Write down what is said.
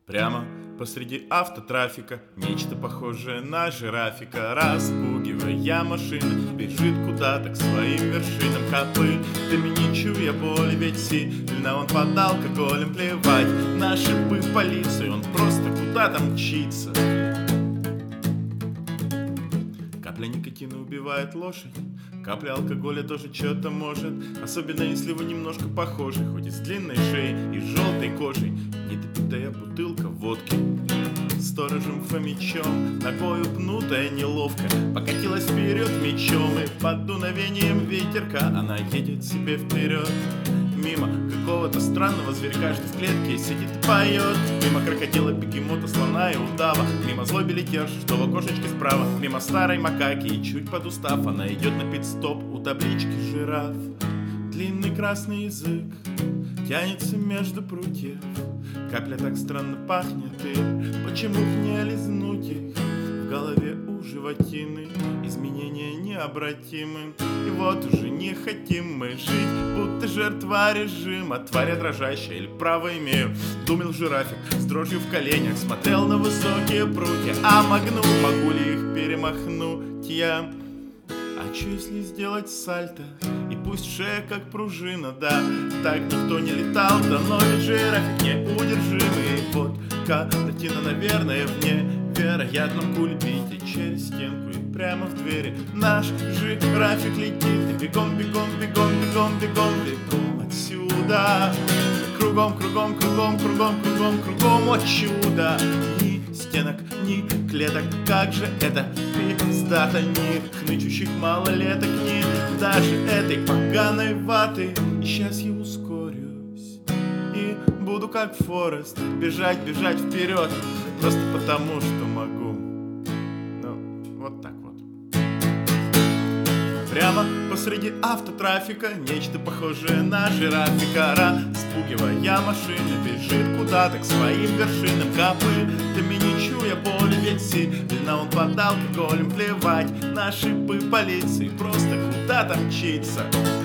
Прямо посреди автотрафика нечто похожее на жирафика, распугивая машины, бежит куда-то к своим вершинам. Копытами не чуя боли, ведь сильно он под алкоголем. Плевать на шипы полиции, он просто куда-то мчится. Капля никотина убивает лошадь, капля алкоголя тоже что-то может. Особенно если вы немножко похожи, хоть и с длинной шеей и желтой кожей. Недопитая бутылка водки сторожем Фомичом, ногою пнутая неловко покатилась вперед мечом. И под дуновением ветерка она едет себе вперед. Мимо какого-то странного зверька, что в клетке сидит и поет. Мимо крокодила, бегемота, слона и удава. Мимо злой билетерши, что в окошечке справа. Мимо старой макаки и чуть под устав она идет на пит-стоп у таблички жираф. Длинный красный язык тянется между прутьев. Капля так странно пахнет, и почему б не лизнуть их? В голове у животины изменения необратимы. И вот уже не хотим мы жить, будто жертва режима. Тварь дрожащая или право имею? Думал жирафик с дрожью в коленях, смотрел на высокие прутья. А могу ли их перемахнуть я? А чё если сделать сальто? И пусть шея как пружина, да, так никто не летал, да, но ведь жирафик неудержимый. Вот картина, наверное, в невероятном кульбите. Через стенку и прямо в двери наш жирафик летит. И бегом, бегом, бегом, бегом, бегом, бегом отсюда. Кругом, кругом, кругом, кругом, кругом, кругом, о чудо. Ни стенок, ни клеток, как же это пиздато. Ни хнычущих малолеток, ни даже этой поганой ваты. И сейчас я ускорюсь и буду как Форест бежать, бежать вперед, просто потому что могу. Ну, вот так вот. Прямо посреди автотрафика нечто похожее на жирафика, распугивая машины, бежит куда-то к своим вершинам. Копытами не чуя боли, ведь сильно он под алкоголем. Плевать на шипы полиции, просто куда-то мчится.